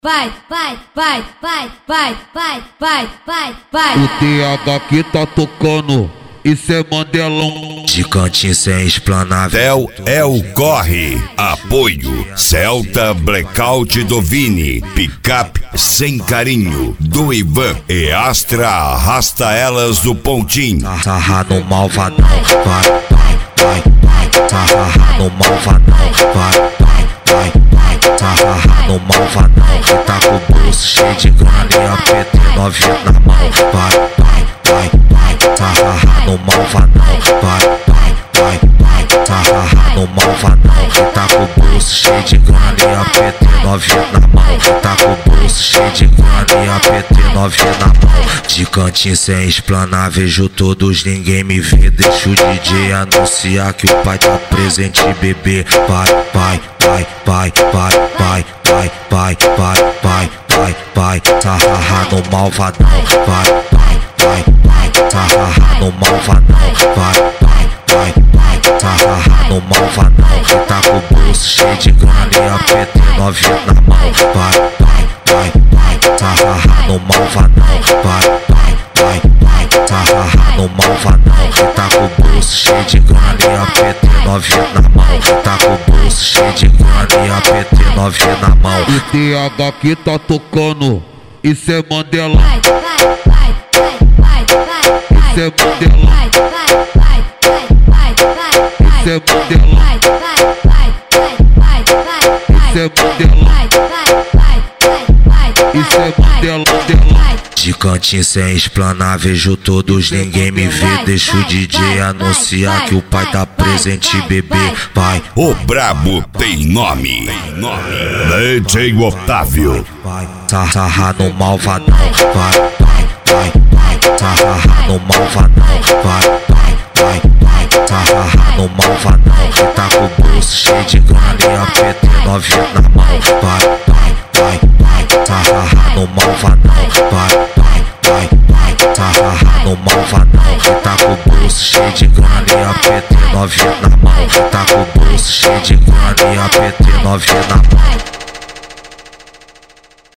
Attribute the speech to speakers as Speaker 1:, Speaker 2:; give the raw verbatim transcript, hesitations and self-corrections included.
Speaker 1: Vai, vai, vai, vai, vai, vai, vai, vai, vai.
Speaker 2: O T H que tá tocando, isso é Mandelão.
Speaker 3: De cantinho sem explanar.
Speaker 4: Tel é o corre. Apoio Celta Blackout do Vini. Picape sem carinho do Ivan. E Astra arrasta elas do pontinho.
Speaker 3: Sarra no malvadão. Vai, vai, vai, vai. Sarra no malvadão. Vai, vai, vai, vai. Sarra no malvadão. Que tá com o bolso cheio de grana e a P T novinha na mão. Vai, vai, vai, vai. Sarra no malvadão. Vai, vai, vai, vai. Sarra no malvadão. Que tá com o bolso cheio de grana e a P T novinha na mão. Que tá com o bolso cheio de grana e a P T novinha na mão. De cantinho sem explanar, vejo todos, ninguém me vê. Deixa o D J anunciar que o pai tá presente, bebê. Vai, vai, vai, vai, vai, vai, vai, vai, vai, vai, vai, vai. Sarra no malvadão. Vai, vai, vai, vai. Sarra no malvadão. Vai, vai, vai, vai. Sarra no malvadão. Que tá com o bolso cheio de grana e a P T novinha na mão. Vai, vai, vai, vai. Sarra no malvadão. Vai, vai, vai, vai. Sarra no malvadão. Que tá com o bolso cheio de grana e a P T novinha na mão. Que tá com o bolso cheio de grana e a P T novinha na mão.
Speaker 2: O T H que tá tocando, isso é Mandelão.
Speaker 1: Vai, vai, vai, vai, vai, vai.
Speaker 2: Isso é Mandelão.
Speaker 1: Vai, vai, vai, vai, vai, vai.
Speaker 2: Isso é Mandelão.
Speaker 1: Vai, vai, vai, vai, vai, vai.
Speaker 2: Isso é Mandelão.
Speaker 1: Vai, vai, vai, vai, vai.
Speaker 2: Isso é Mandelão, Mandelão.
Speaker 3: De cantinho sem explanar, vejo todos, ninguém me vê. Deixa o D J anunciar que o pai tá presente, bebê. Vai,
Speaker 4: O brabo tem nome. Tem nome. D J Otávio.
Speaker 3: vai, sarra no malvadão. Vai, vai, vai, vai. Sarra no malvadão. Vai, vai, vai, vai. Sarra no malvadão. Que tá com o bolso cheio de grana e a P T novinha na mão. Vai, vai, vai, vai. Sarra no malvadão. Vai, vai, vai, vai. Sarra no malvadão. Que tá com o bolso cheio de grana e a P T novinha na mão. Que tá com o bolso cheio de grana e a P T novinha na mão.